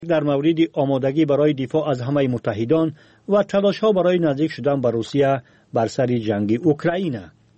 در مورد آمادگی برای دفاع از همه متحدان و تلاش‌ها برای نزدیک شدن به روسیه بر سر جنگ اوکراین.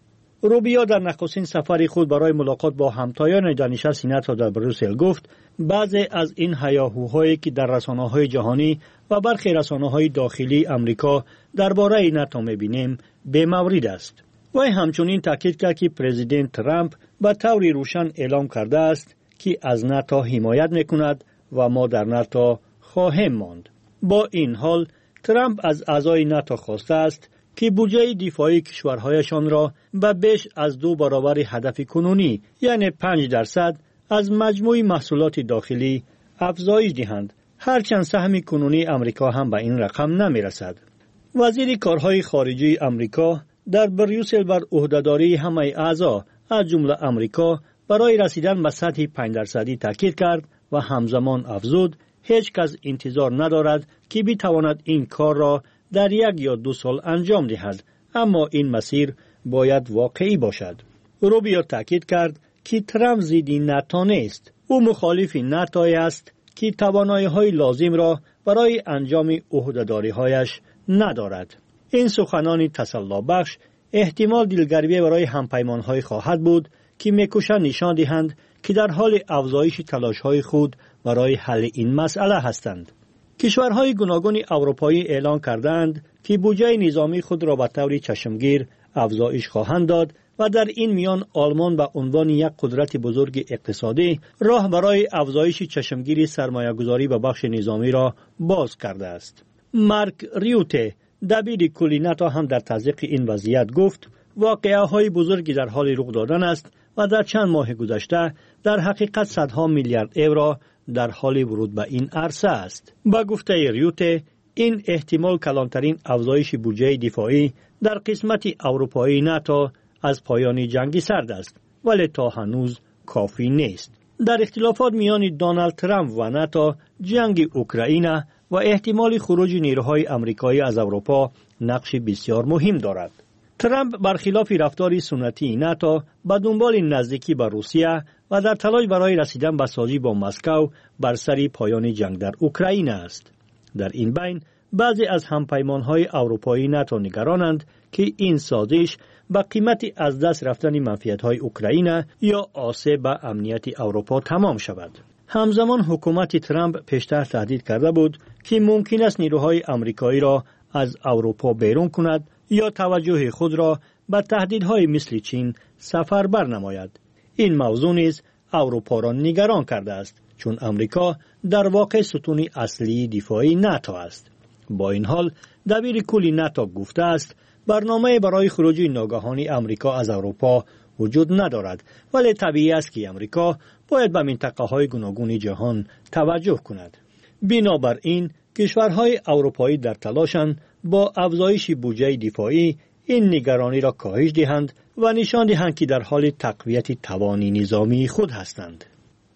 روبیو در نخستین سفر خود برای ملاقات با همتایان در نشست سنات در بروسل گفت بعضی از این هیاهوهایی که در رسانه‌های جهانی و برخی رسانه‌های داخلی امریکا درباره ناتو می‌بینیم بی‌مورد است. وی همچنین تاکید کرد که پرزیدنت ترامپ به طور روشن اعلام کرده است که از ناتو حمایت می‌کند و ما در ناتو خواهیم ماند. با این حال ترامپ از اعضای ناتو خواسته است که بودجه دفاعی کشورهایشان را به بیش از 2 برابر هدف کنونی یعنی 5% از مجموع محصولات داخلی افزایش دهند، هرچند سهم کنونی امریکا هم به این رقم نمی‌رسد. وزیر کارهای خارجه امریکا در بریوسل بر عهدهداری همه اعضا از جمله امریکا برای رسیدن به سطح 5% تاکید کرد و همزمان افزود هیچ کس انتظار ندارد که بتواند این کار را در 1 یا 2 سال انجام دهد، اما این مسیر باید واقعی باشد. روبیو تاکید کرد که ترامپ ضد ناتو نیست. او مخالف ناتو است که توانایی‌های لازم را برای انجام عهده‌داری‌هایش ندارد. این سخنان تسلی بخش احتمال دلگرمی برای همپیمان‌های خواهد بود که می‌کوشند نشان دهند که در حال افزایش تلاش‌های خود برای حل این مسئله هستند. کشورهای گوناگون اروپایی اعلان کردند که بودجه نظامی خود را به طور چشمگیر افزایش خواهند داد و در این میان آلمان به عنوان یک قدرت بزرگ اقتصادی راه برای افزایش چشمگیر سرمایه‌گذاری به بخش نظامی را باز کرده است. مارک ریوته دبیر کل ناتو هم در تصدیق این وضعیت گفت واقعه‌های بزرگی در حال رخ دادن است و در چند ماه گذشته در حقیقت صدها میلیارد یورو در حال ورود به این عرصه است. با گفته ریوته این احتمال کلانترین افزایش بودجه دفاعی در قسمت اروپایی ناتو از پایان جنگ سرد است، ولی تا هنوز کافی نیست. در اختلافات میان دونالد ترامپ و ناتو جنگ اوکراین و احتمال خروج نیروهای آمریکایی از اروپا نقش بسیار مهم دارد. ترامپ برخلاف رفتار سنتی ناتو به دنبال نزدیکی به روسیه و در تلاش برای رسیدن به سازی با مسکو بر سر پایان جنگ در اوکراین است. در این بین بعضی از همپیمانهای اروپایی ناتو نگرانند که این سازش با قیمت از دست رفتن منفعت‌های اوکراین یا آسیب به امنیت اروپا تمام شود. همزمان حکومت ترامپ پیشتر تهدید کرده بود که ممکن است نیروهای آمریکایی را از اروپا بیرون کند یا توجه خود را به تهدیدهای مثل چین سفربر نماید. این موضوع نیز اروپا را نگران کرده است، چون امریکا در واقع ستون اصلی دفاعی ناتو است. با این حال دبیر کل ناتو گفته است برنامه برای خروج ناگهانی امریکا از اروپا وجود ندارد، ولی طبیعی است که امریکا باید به منطقه‌های گوناگون جهان توجه کند. بنابراین کشورهای اروپایی در تلاشند با افزایش بودجه دفاعی این نگرانی را کاهش دهند و نشان دهند که در حال تقویت توان نظامی خود هستند.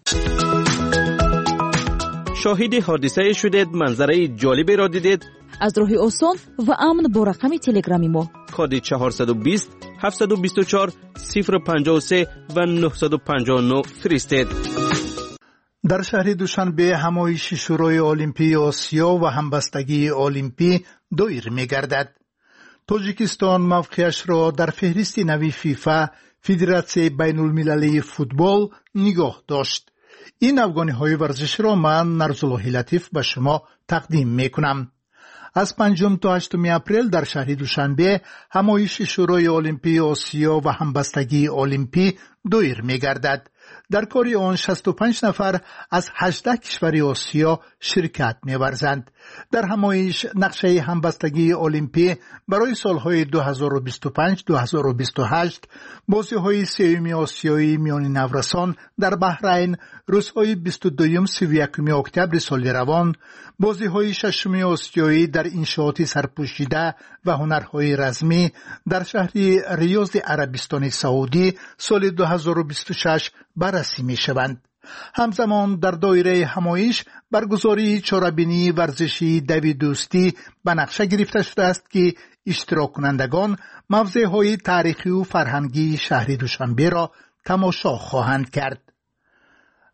شاهد حادثه شدید، منظره جالبی را دیدید؟ از راه آسان و امن با رقم تلگرامی ما کد 420 724 053 و 959 فرستید. در شهر دوشنبه همایش شورای المپی آسیا و همبستگی المپی دایر می‌گردد. تاجیکستان موقعش را در فهرست نوی فیفا فدراسیون بین المللی فوتبال نگاه داشت. این افغانی‌های ورزش را من نرزالله لطیف به شما تقدیم می‌کنم. از 5 تا 8 اپریل در شهر دوشنبه همایش شورای المپی آسیا و همبستگی المپی دایر می‌گردد. در کاری آن 65 نفر از 18 کشور آسیا شرکت می‌ورزند. در همایش نقشه همبستگی المپی برای سالهای 2025-2028 بازی‌های سوم آسیایی میان نورسان در بحرین روزهای 22-31 اکتبر سال روان، بازی‌های ششم آسیایی در انشاءات سرپوشیده و هنرهای رزمی در شهر ریاض عربستان سعودی سال 2026 بررسی می‌شوند. همزمان در دایره همایش برگزاری چاره‌بینی ورزشی دوی دوستی به نقشه گرفته شده است که اشتراک کنندگان موضع‌های تاریخی و فرهنگی شهر دوشنبه را تماشا خواهند کرد.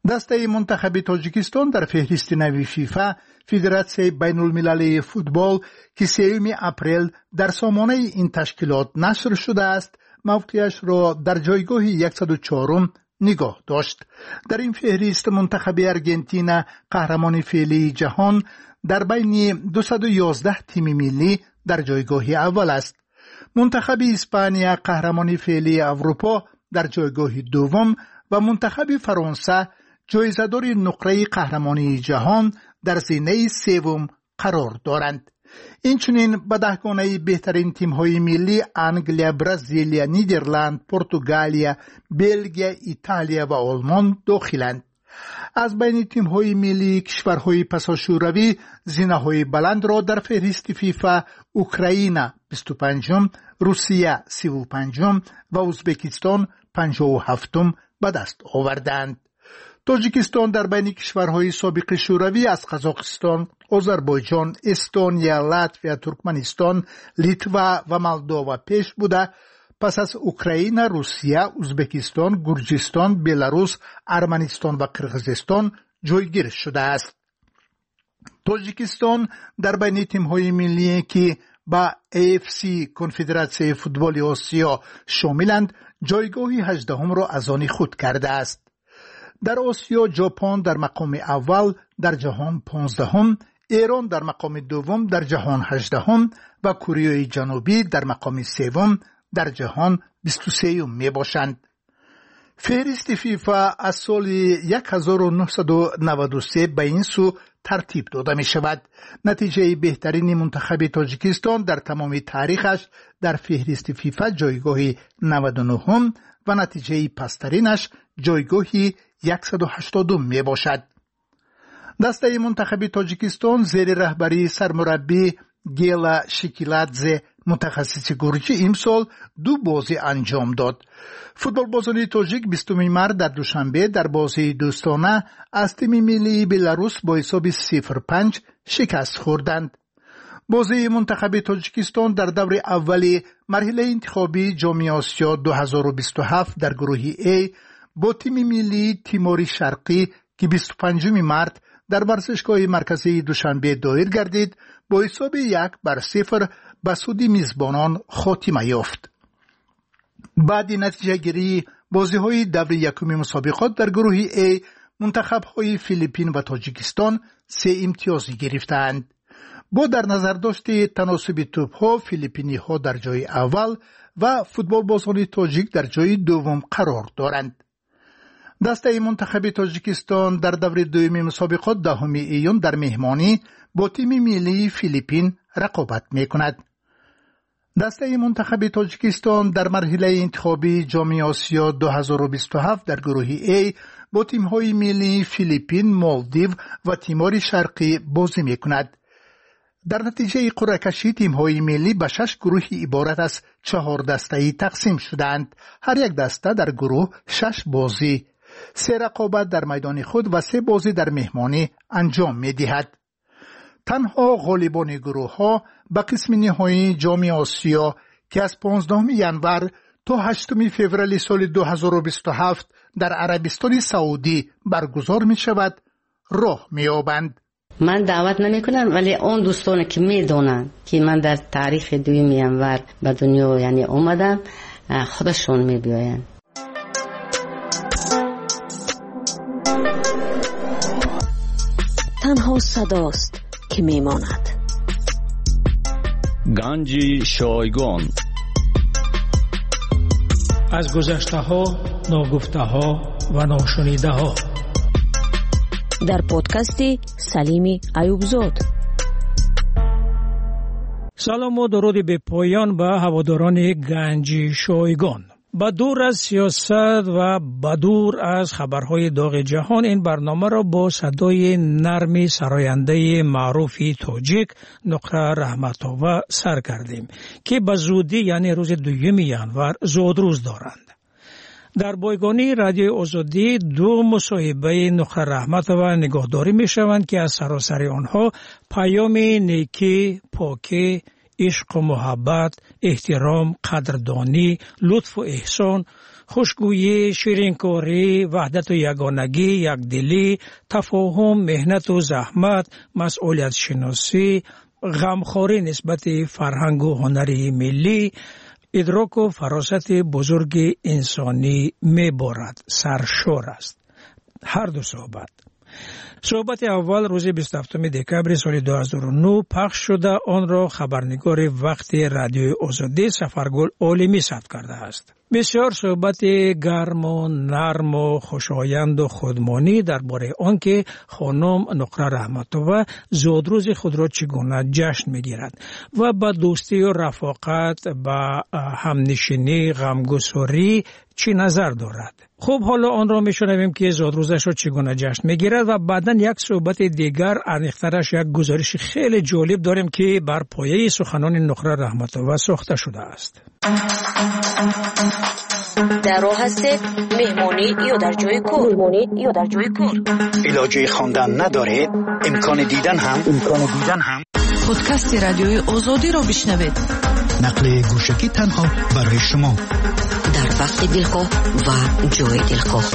دسته منتخب تاجیکستان در فهرست نوی فیفا فدراسیون بین المللی فوتبال که 3 اپریل در سامانه این تشکیلات نشر شده است موقعش را در جایگاه 104 نگاه داشت. در این فهرست منتخب ارژانتین قهرمان فعلی جهان در بین 211 تیم ملی در جایگاه اول است. منتخب اسپانیا قهرمان فعلی اروپا در جایگاه دوم و منتخب فرانسه جایزه‌دار نقره قهرمانی جهان در زینه سوم قرار دارند. اینچنین به دهگانه بهترین تیم‌های ملی انگلیا، برزیل، نیدرلند، پرتغال، بلژیم، ایتالیا و آلمان داخلند. از بین تیم‌های ملی کشورهای پساشوروی زینه‌های بلند را در فهرست فیفا اوکراین 25م، روسیه 35م و ازبکستان 57م به دست آوردند. تاجیکستان در بین کشورهای سابق شوروی از قزاقستان، آذربایجان، استونیا، لاتویا، ترکمنستان، لیتوا و مولداوا پیش بوده پس از اوکراین، روسیه، ازبکستان، گرجستان، بلاروس، ارمنستان و قرقیزستان جایگیر شده است. تاجیکستان در بین تیم‌های ملی که با AFC کنفدراسیون فوتبال آسیا شاملند جایگاه 18 را از آن خود کرده است. در آسیا ژاپن در مقام اول در جهان 15م، ایران در مقام دوم در جهان 18م و کره جنوبی در مقام سوم در جهان 23م می باشند. فهرست فیفا از سال 1993 به این سو ترتیب داده می شود. نتیجه بهترین منتخب تاجیکستان در تمام تاریخش در فهرست فیفا جایگاه 99م و نتیجه پسترینش جایگاه 180 می باشد. دسته منتخب تاجیکستان زیر رهبری سرمربی گیلا شکیلادزه متخصص گرجی امسال 2 بازی انجام داد. فوتبال بازان تاجیک 20 مارس در دوشنبه در بازی دوستانه از تیم ملی بلاروس با حساب 0-5 شکست خوردند. بازی منتخب تاجیکستان در دور اولی مرحله انتخابی جام آسیا 2027 در گروه A با تیم ملی تیمور شرقی که 25 مارس در ورزشگاه مرکزی دوشنبه دایر گردید با حساب 1-0 به سود میزبانان خاتمه یافت. بعد نتیجه گیری بازی های دور یکم مسابقات در گروه A منتخب های فیلیپین و تاجیکستان 3 امتیاز گرفتند. با در نظر داشت تناسب توپ ها فیلیپینی ها در جای اول و فوتبال بازان تاجیک در جای دوم قرار دارند. دسته منتخب تاجیکستان در دور دوم مسابقات 10 ایون در مهمانی با تیم ملی فیلیپین رقابت میکند. دسته منتخب تاجیکستان در مرحله انتخابی جام آسیا 2027 در گروه A با تیم‌های ملی فیلیپین، مالدیو و تیمور شرقی بازی میکند. در نتیجه قرعه کشی تیم‌های ملی به 6 گروه عبارت از 4 دسته‌ای تقسیم شدند. هر یک دسته در گروه 6 بازی، 3 رقابت در میدان خود و 3 بازی در مهمانی انجام می‌دهد. تنها غالبان گروه ها به قسم نهایی جام آسیا که از 15 ژانویه تا 8 فوریه سال 2027 در عربستان سعودی برگزار می شود راه می یابند. من دعوت نمی کنم، ولی اون دوستان که می دونن که من در تاریخ 2 ژانویه به دنیا یعنی اومدم خودشون می بیاین. تنها صداست که میماند. گنج شایگان از گذشته ها، ناگفته ها و ناشنیده ها در پادکست سلیم ایوبزاد. سلام و درود به پایان به هواداران گنج شایگان. با دور از سیاست و با دور از خبرهای داغ جهان این برنامه را با صدای نرم سراینده معروف تاجیک نقره رحمت‌آور سر کردیم که به زودی یعنی روز 2 ژانویه زادروز دارند. در بایگانی رادیو آزادی 2 مصاحبه نقره رحمت‌آور نگاهداری می شوند که از سراسر آنها پیام نیکی، پاکی، عشق و محبت، احترام، قدردانی، لطف و احسان خوشگویی، شیرینکاری، وحدت و یگانگی، یکدلی، تفاهم، مهنت و زحمت، مسئولیت شناسی، غمخواری نسبت فرهنگ و هنری ملی، ادراک و فراست بزرگ انسانی می‌بارد. سرشار است هر دو صحبت اول روز 27 دکبر سال 2009 پخش شده. آن را خبرنگار وقت رادیوی آزادی سفرگل عالمی ثبت کرده است. بسیار صحبت گرم و نرم و خوشایند و خودمانی درباره آنکه خانم نقره رحمت‌آوا زادروز خود را چگونه جشن می‌گیرد و با دوستی و رفاقت با همنشینی غمگساری چی نظر دارد. خب حالا آن را میشنویم که زادروزش را چگونه جشن میگیرد و بعداً یک صحبت دیگر عمیق‌ترش یک گزارش خیلی جالب داریم که بر پایه سخنان نقره رحمت‌آوا ساخته شده است. در راه هستید مهمانی یا در جای کار علاجه خواندن ندارید، امکان دیدن هم پادکست رادیوی آزادی را بشنوید. نقل گوشکی تنها برای شما در وقت دلخواه و جای دلخواه.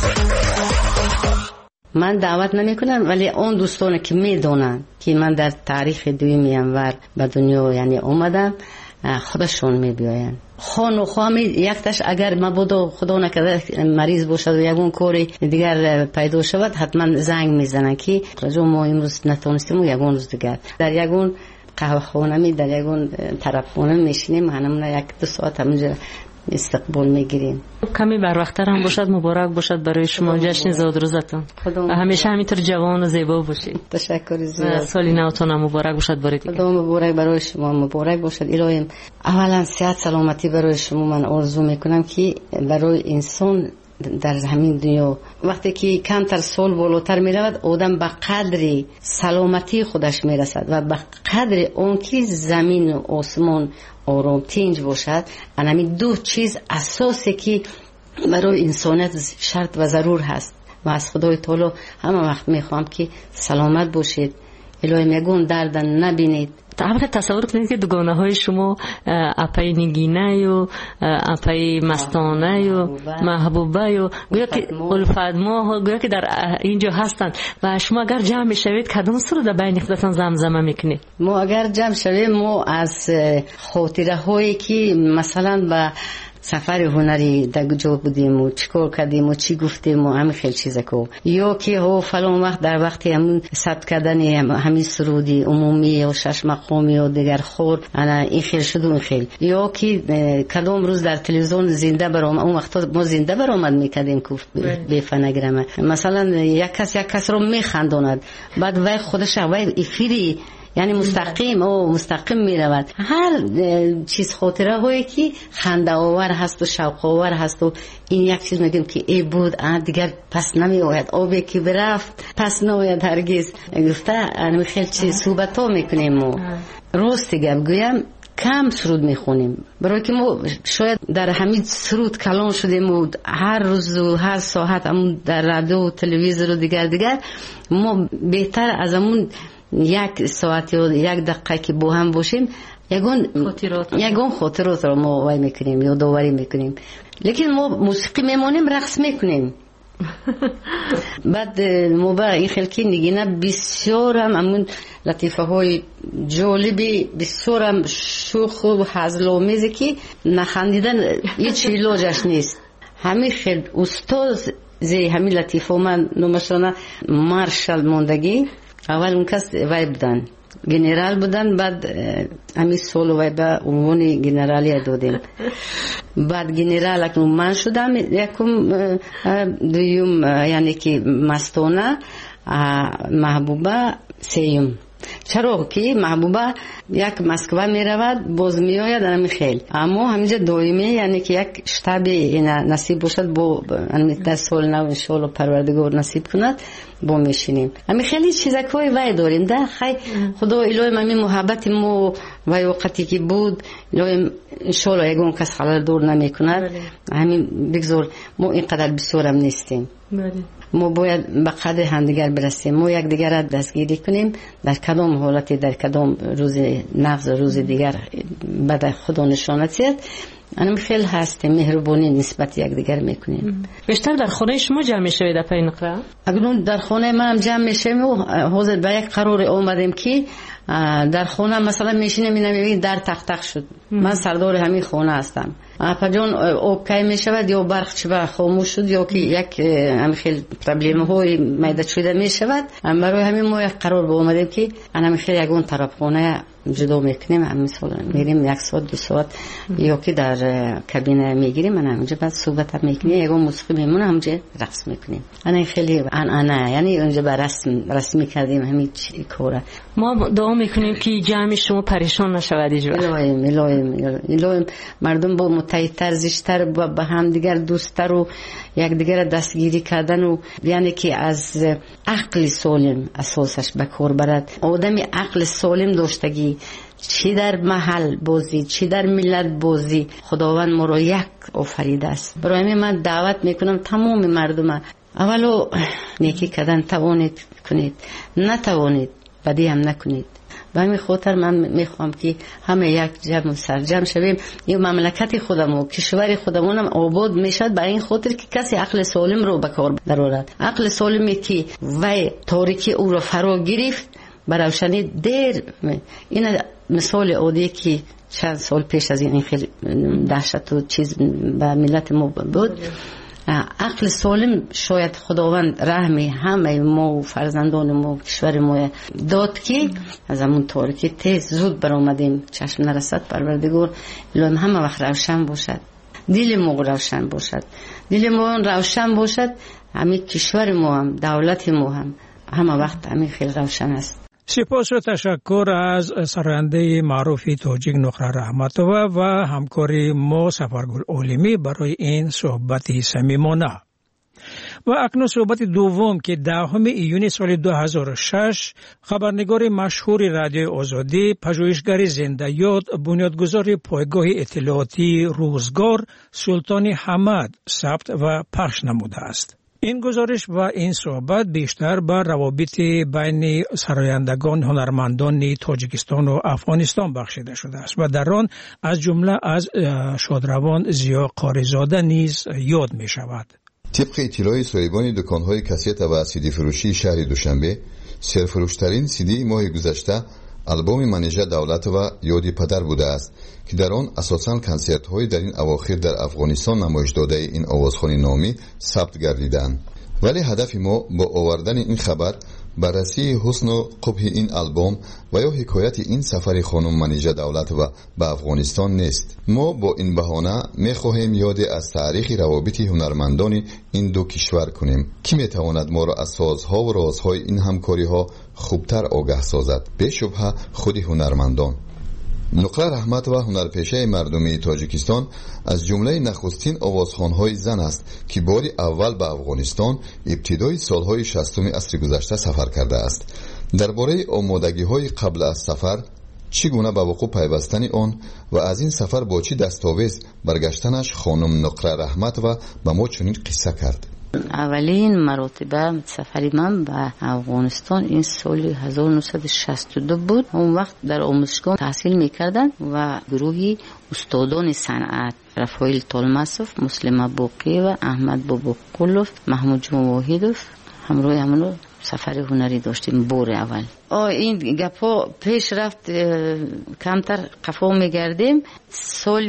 من دعوت نمی کنم، ولی اون دوستانی که می دونن که من در تاریخ دوم ینور به دنیا یعنی اومدم خودشون می بیاین. خان و خوامی یکتش اگر مبادا خدا نکرده مریض باشد و یکون کاری دیگر پیدا شود حتما زنگ میزنن که ما امروز نتونستیم و یکون روز دیگر در یکون قهوه خانه در یکون طرف خانه میشینیم، همون 1-2 ساعت همونجا استقبال میگیریم. کمی بر وقت‌تر هم باشد. مبارک باشد برای شما جشن زادروزتون و همیشه همینطور جوان و زیبا باشید. تشکر زیاد. سالی نوتون مبارک باشد برای دیگه. خدا مبارک برای شما، مبارک باشد. الهی اولا صحت سلامتی برای شما من آرزو میکنم که برای انسان در همین دنیا وقتی که کمتر سال بالاتر می رود آدم به قدر سلامتی خودش می رسد و به قدر اون که زمین و آسمان آرام تنج باشد. همین دو چیز اساسی که برای انسانیت شرط و ضرور هست و از خدای تعالی همه وقت می خواهم که سلامت باشید. الهی میگون درد نبینید. طبعا تصور کنید که دوگانه های شما اپای نگینه و اپای مستانه و محبوبه و گویا که الفدما گویا که در اینجا هستند و شما اگر جمع شوید کدام سر در بین خودتان زمزمه میکنید؟ ما اگر جمع شویم ما از خاطره هایی که مثلا با سفر هنری در جا بودیم و چیکار کردیم و چی گفتیم و همین خیلی چیزا کو یا که ها فلان وقت در وقتی همون ثبت کردن همین سرودی عمومی و 6 مقامی و دیگر خور انا این خیلی شد اون خیلی یا که کدام روز در تلویزیون زنده برام اون وقت ما زنده برآمد میکردیم که به فنگرامه مثلا یک کس رو میخندوند بعد وای خودش وای افیری یعنی مستقیم می رود. هر چیز خاطره هایی که خنده آور هست و شوق آور هست و این یک چیز میگیم که ای بود دیگر پس نمی آید، آبی که برفت پس نمیاد هرگز. گفته خیلی چیز صحبت ها میکنیم و راست گویم کم سرود میخونیم برای که ما شاید در همین سرود کلان شدیم و هر روز و هر ساعت همون در رادیو و تلویزیون و دیگر ما بهتر از همون 1 ساعت یا 1 دقیقه که با هم باشیم یگون خاطرات رو ما وای میکنیم یا داوری میکنیم. لیکن ما موسیقی میمونیم رقص میکنیم. بعد ما با این خلکی نگینه بسیار هم همون لطیفه های جالبی بسیار هم شوخ و هزل‌آمیزی که نخندیدن هیچ علاجش نیست. همین خیلی استاد زی همین لطیفه من نمشانه مارشال موندگی اول اون کس وای بودن گنرال بودن بعد همین سولو وای به عنوان گنرالی دادیم بعد گنرال اکنون من شدم یکم دویم یعنی که مستانه محبوبه سیم. چرا که محبوبه یک مسکو می رود باز می آید همین خیلی اما همینجا دائمی یعنی که یک شتابی نصیب باشد با همین در سال نو انشالله پروردگار نصیب کند با میشینیم. همین خیلی چیزا که وای داریم ده خیلی خدا الهی همین محبت ما و وقتی که بود الهی انشالله یگون کس خلال دور نمی کند. همین بگذار ما اینقدر بسیارم نیستیم. ما باید به قدر همدیگر برسیم، ما یک دیگر را دستگیری کنیم در کدام حالتی در کدام روز نفس روز دیگر بعد خدا نشانت انا خیلی هستیم مهربانی نسبت یک دیگر میکنیم. بیشتر در خانه شما جمع میشوید اپای نقره؟ اگر در خانه من هم جمع میشیم و حاضر به یک قرار اومدیم که در خانه مثلا میشینیم میبینیم در تق شد. من سردار همین خانه هستم. اپا جان اوکی میشود یا برق چه خاموش شد یا که یک همین خیلی پرابلم های میده شده میشود. برای همین ما یک قرار اومدیم که همین خیلی یکون طرف خانه جدا میکنیم. مثلا میریم یک ساعت دو ساعت یا که در کابینه میگیریم. من همینجا بعد صحبت میکنیم یکون موسیقی میمونه همینجا رقص میکنیم. انا خیلی انا یعنی اونجا بر رسمی کردیم همین کاره. ما دعا میکنیم که جمع شما پریشان نشود هیچ وقت. الهی مردم با متحدتر زیشتر با هم دیگر دوستتر و یک دیگر دستگیری کردن و یعنی که از عقل سالم اساسش به کار برد. آدمی عقل سالم داشتگی چی در محل بازی چی در ملت بازی خداوند ما را یک آفریده است. برای من دعوت میکنم تمام مردم اولو نیکی کردن توانید کنید نتوانید بدی هم نکنید. به همین خاطر من میخوام که همه یک جمع سرجم شویم. این مملکت خودم و کشور خودمون هم آباد میشد به این خاطر که کسی عقل سالم رو به کار درآورد. عقل سالمی که وی تاریکی او رو فرا گرفت بر روشنی دیر. این مثال عادی که چند سال پیش از این خیلی دهشت و چیز به ملت ما بود. عقل سالم شاید خداوند رحمی همه ما و فرزندان ما و کشور ما داد که از همون تاریکی تیز زود برآمدیم. چشم نرسد پروردگار الهی همه وقت روشن باشد. دل ما روشن باشد. دل ما روشن باشد. همین کشور ما هم دولت ما هم همه وقت همین خیلی روشن است. سپاس و تشکر از سرنده معروفی تاجیک نقره رحمتوه و همکاری ما سفرگل عالمی برای این صحبت صمیمانه. و اکنون صحبت دوم که 10 ایون سال 2006 خبرنگار مشهور رادیو آزادی پژوهشگر زنده یاد بنیادگذار پایگاه اطلاعاتی روزگار سلطان حمد ثبت و پخش نموده است. این گزارش و این صحبت بیشتر بر روابط بین سرایندگان هنرمندان تاجیکستان و افغانستان بخشیده شده است و در آن از جمله از شادروان زیا قاریزاده نیز یاد می شود. طبق اطلاع صاحبان دکان‌های کاسیت و سیدی فروشی شهر دوشنبه، سرفروشترین سیدی ماه گذشته آلبوم منیژه دولت و یادی پدر بوده است که در آن اساساً کنسرت‌های در این اواخر در افغانستان نمایش داده این آوازخوانی نامی ثبت گردیدند. ولی هدف ما با آوردن این خبر بررسی حسن و قبح این آلبوم و یا حکایت این سفر خانم منیژه دولت و به افغانستان نیست. ما با این بهانه می‌خواهیم یاد از تاریخ روابط هنرمندان این دو کشور کنیم که می‌تواند ما را از سازها و رازهای این همکاری‌ها خوبتر آگاه سازد. به شبهه خود هنرمندان. نقره رحمت و هنرپیشه مردمی تاجیکستان از جمله نخستین آوازخوان‌های زن است که باری اول به افغانستان ابتدای سالهای 60 عصر گذشته سفر کرده است. درباره آمادگی‌های قبل از سفر، چگونه به وقوع پیوستن آن و از این سفر با چه دستاویز برگشتنش خانم نقره رحمت و به ما چنین قصه کرد. اولین مراتبه سفری من به افغانستان این سال 1962 بود. اون وقت در آموزشگاه تحصیل میکردن و گروهی استادان صنعت رفایل طالماسوف، مسلم باقی و احمد باباقلوف، محمود جون واحدوف همراه همونو سفر هنری داشتیم بور اول. این گپا پیش رفت کمتر قفا میگردیم. سال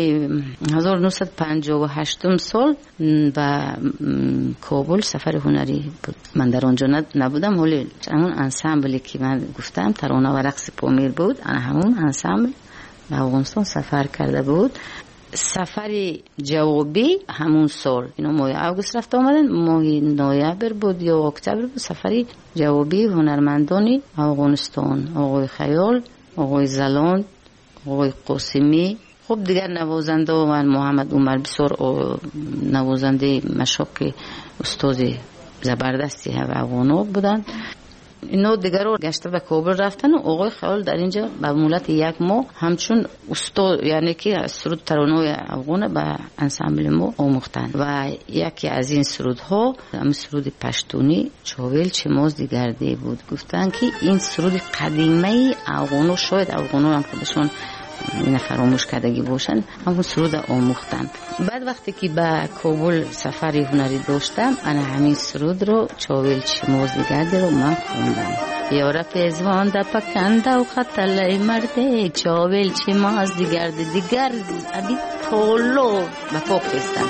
1958 سال به کابل سفر هنری بود. من در آنجا نبودم ولی همون انسامبلی که من گفتم ترانه و رقص پامیر بود، انا همون انسامبل به افغانستان سفر کرده بود. سفر جوابی همون سال، اینو ماه اوگوست رفت آمدن، ماه نوامبر بود یا اکتبر بود. سفری جوابی هنرمندانی افغانستان، آقای خیال، آقای زلان، آقای قاسمی، خب دیگر نوازنده و من محمد عمر بسیار نوازنده مشاق استاد زبردستی افغانا بودن. اینا دیگر رو گشته به کابل رفتن و آقای خیال در اینجا به مولت یک ماه همچون استاد یعنی که سرود ترانه افغان به انسامبل ما آموختن و یکی از این سرودها هم سرود پشتونی چاویل چماز دیگرده بود. گفتن که این سرود قدیمه افغانا، شاید افغانا هم خودشون این فراموش کردگی باشن همون سرود آموختم. بعد وقتی که به کابل سفر هنری داشتم انا همین سرود رو چاویل چماز دیگرده رو من خوندم. یارا پیزوان دا پکنده و خطله مرده چاویل چماز دیگرده دیگر ابی تولو به پاک خستم.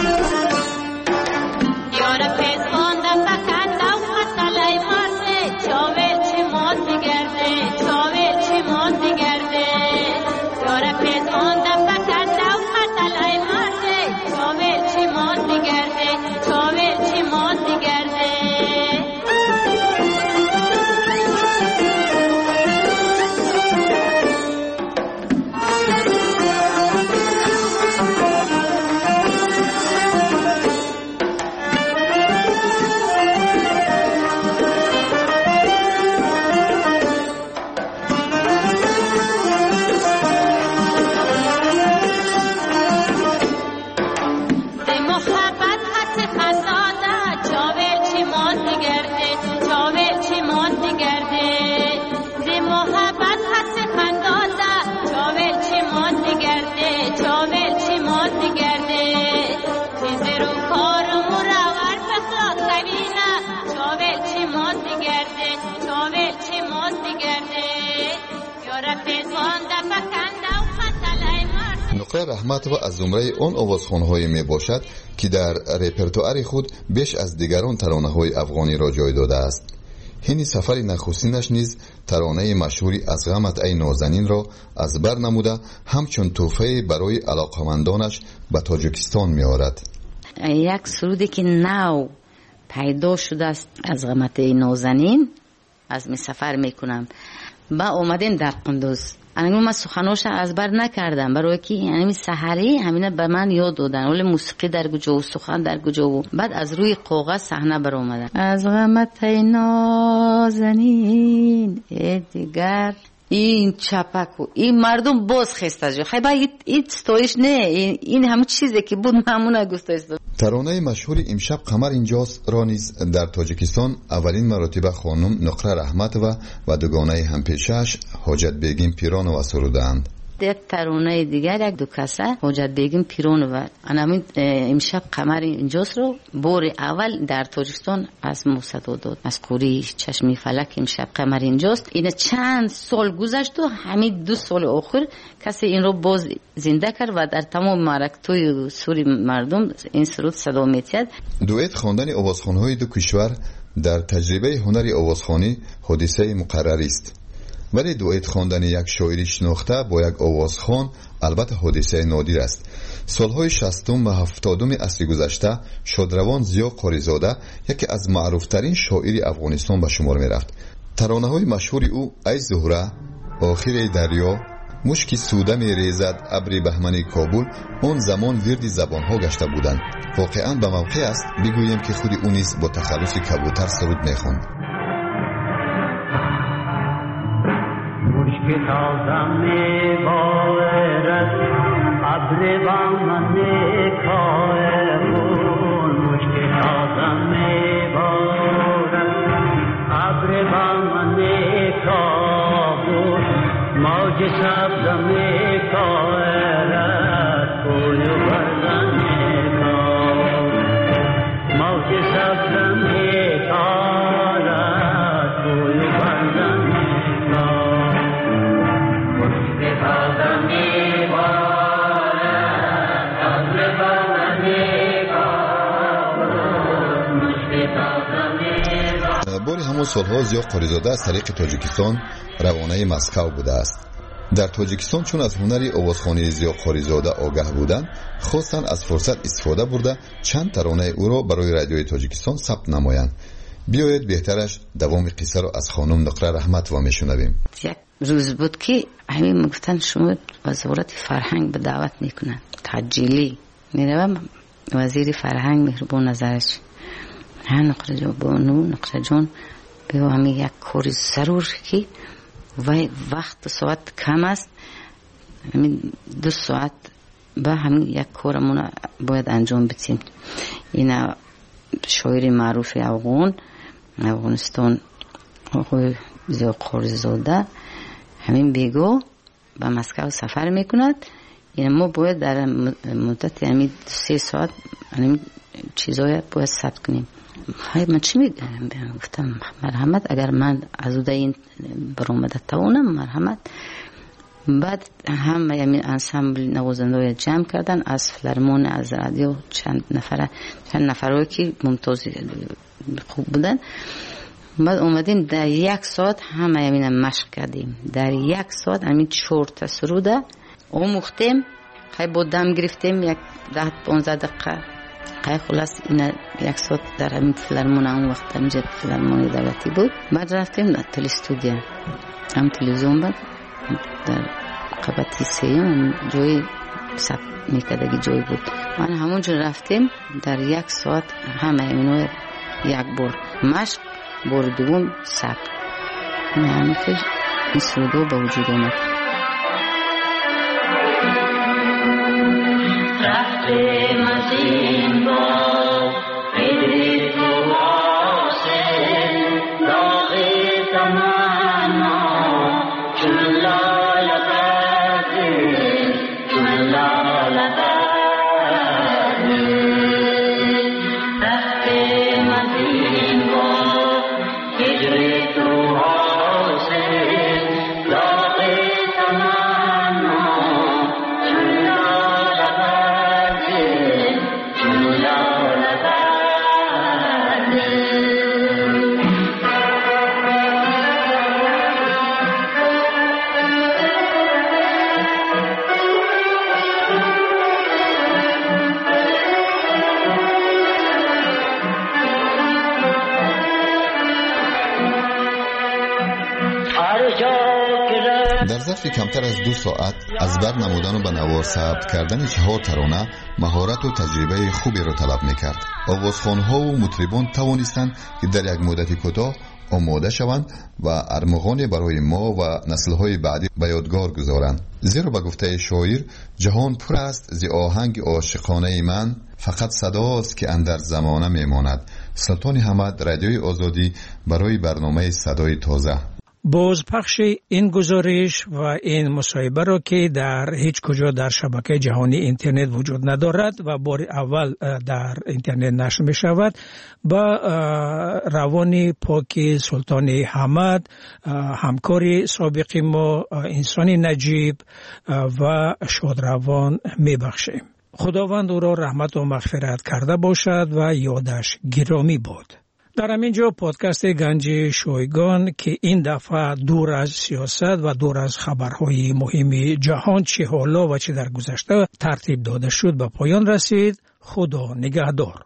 یارا پیزوان دا پکنده و خطله مرده چاویل چماز دیگرده چاویل چماز دیگرده یارا پیزوان دا پکنده و خطله مرده چاویل چماز دیگرده چاویل چماز دیگرده. نقره رحمت و از زمره اون آوازخوان‌های می باشد که در رپرتوار خود بیش از دیگران ترانه‌های افغانی را جای داده است. این سفر نخستینش نیز ترانه مشهوری از غمت ای نازنین را از بر نموده همچون تحفه برای علاقمندانش به تاجیکستان می آورد. یک سرودی که نو پیدا شده است از غمت ای نازنین از می سفر می کنم با اومدیم در قندوز. انا من سخناش از بر نکردم برای که یعنی سحری همینه به من یاد دادن ولی موسیقی در کجا و سخن در کجا و بعد از روی کاغذ صحنه بر اومدن. از غمت نازنین دیگر این چپک و این مردم باز خسته جو خیلی با این ستایش نه این همه چیزی که بود همونه گستایش. ترانه مشهور امشب قمر اینجاست را نیز در تاجیکستان اولین مرتبه خانم نقره رحمت و دوگانه همپیشه‌اش حاجت بیگم پیرانووا سرودند. یک ترانه دیگر یک دو کسه حاجت بیگم پیرانووا همین امشب قمر اینجاست رو بار اول در تاجیکستان از موسیقی داد از کوری چشمی فلک امشب قمر اینجاست. این چند سال گذشت و همین 2 سال آخر کسی این رو باز زنده کرد و در تمام معرکت‌های سوری مردم این سرود صدا می‌دهد. دوئت خواندن آوازخوان‌های دو کشور در تجربه هنری آوازخوانی حادثه مقرری است. ولی دوئت خواندن یک شاعری شناخته با یک آوازخوان البته حادثه نادر است. سالهای 60 و 70 عصر گذشته شادروان زیا قاریزاده یکی از معروفترین شاعری افغانستان به شمار می رفت. ترانه‌های مشهور او ای زهره، آخر دریا، مشکی سوده می ریزد ابر بهمن کابل اون زمان ورد زبانها گشته بودند. واقعا به موقع است بگوییم که خود او نیز با تخلص کبوتر سرود می خواند. مشکی تازه می بارد ابر بهمن کابل مشکی تازه می بارد ابر بهمن کابل موج سبز می کارد کوی بردن کابل موج سبز می کارد کوی بردن باری همون سالها زیا قاریزاده از طریق تاجیکستان روانه مسکو بوده است. در تاجیکستان چون از هنری آوازخوانی زیا قاریزاده آگاه بودند خواستند از فرصت استفاده برده چند ترانه او را برای رادیوی تاجیکستان ثبت نمایند. بیایید بهترش دوام قصه را از خانم نقره رحمت و میشنویم. یک روز بود که همین گفتن شما وزارت فرهنگ به دعوت میکنن تجیلی میروم وزیر فرهنگ مهربان نظرش نقره جان بانو نقره جان به همین یک کاری ضرور که وقت ساعت کم است همین 2 ساعت به همین یک کارمون باید انجام بدیم. این شاعر معروف افغانستان آقای زیا قاریزاده همین بگو به مسکو سفر میکند. یعنی ما باید در مدت یعنی 3 ساعت یعنی چیزای باید ثبت کنیم. من چی میگم؟ گفتم مرحمت، اگر من از اون این برآمده توانم مرحمت. بعد هم یعنی انسامبل نوازنده جمع کردن از فیلارمون، از رادیو، چند نفرایی که ممتاز خوب بودن. بعد اومدیم در 1 ساعت همه یعنی مشق کردیم. در 1 ساعت همین 4 تا سروده آموختیم. خیلی با دم گرفتیم 10-15 دقیقه. خیلی خلاص این 1 ساعت در همین فیلارمون، اون وقت همینجا فیلارمون دولتی بود. بعد رفتیم در تلستودیا، هم تلویزیون بود در قبطی 3 جای ثبت میکردگی جای بود. من همونجا رفتیم در 1 ساعت همه اینو 1 بار مشق، بار دوم ثبت. یعنی که این سودو به وجود اومد. رفتیم از این با ایدی تو آسل داغی تمنا چون لالا بدی چون لالا بدی رفتیم از این با ایدی تو آسل داغی تمنا چون لالا بدی چون لالا بدی. در ظرف کمتر از 2 ساعت از بر نمودن و به نوار ثبت کردن 4 ترانه مهارت و تجربه خوبی را طلب میکرد. آوازخوان‌ها و مطربان توانستند که در یک مدت کوتاه آماده شوند و ارمغانی برای ما و نسل‌های بعدی به یادگار گذارند. زیرا به گفته شاعر جهان پر است ز آهنگ عاشقانه من، فقط صداست که اندر زمانه میماند. سلطان حمد، رادیوی آزادی، برای برنامه صدای تازه. بازپخش این گزارش و این مصاحبه را که در هیچ کجا در شبکه جهانی اینترنت وجود ندارد و بار اول در اینترنت نشر می شود، با روان پاک سلطان حمد، همکار سابق ما، انسان نجیب و شادروان می بخشیم. خداوند او را رحمت و مغفرت کرده باشد و یادش گرامی باد. در همینجا پادکست گنج شایگان که این دفعه دور از سیاست و دور از خبرهای مهم جهان چه حالا و چه در گذشته ترتیب داده شد به پایان رسید. خدا نگهدار.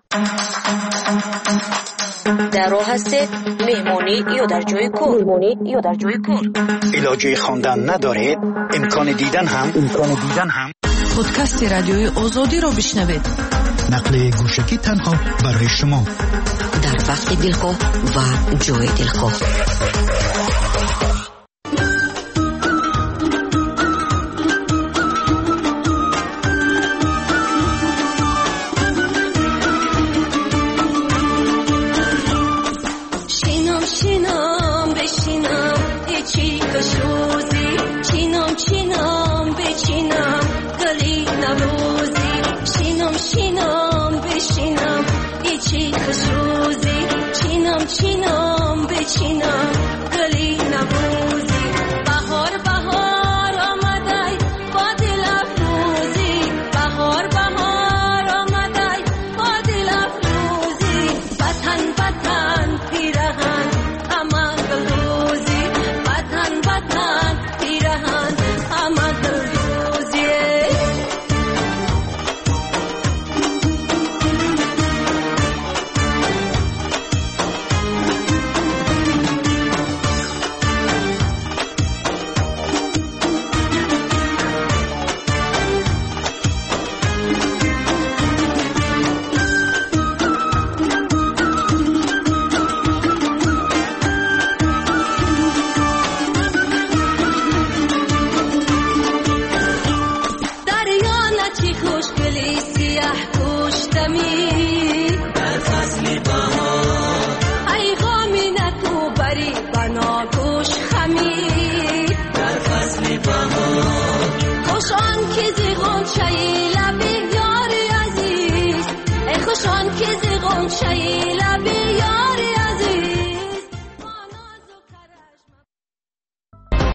در راه هستید، مهمانی یا در جای کار. علاجه خواندن ندارید؟ امکان دیدن هم پادکست رادیوی آزادی را بشنوید. نقل گوشکی تنها برای شما، در وقت دلخواه و جای دلخواه. شینم بشینم هیچی کشوزی، چینم بچینم گلی نروزی، شینم بشینم هیچی کشوزی، چینم بچینم گلی نروزی. بهار آمدای با دل افروزی، بهار آمدای با دل افروزی. وطن پیرهن اما گلروزی، وطن پیرهن اما گلروزی. شهید